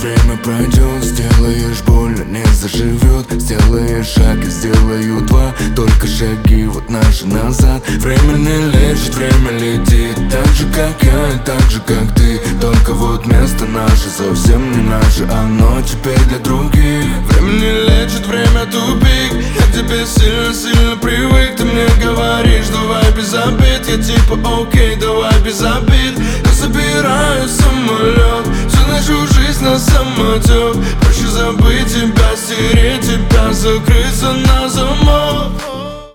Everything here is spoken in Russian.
время пройдет, сделаешь больно, не заживет. Сделаешь шаг и сделаю два, только шаги вот наши назад. Время не лечит, время летит, так же как я и так же как ты. Только вот место наше совсем не наше, оно теперь для других. Время не лечит, время тупик, я к тебе сильно привык. Ты мне говоришь, давай без обид, я типа окей, давай без обид. Но собираю самолет, всю нашу жизнь на самотек. Проще забыть тебя, стереть тебя, закрыться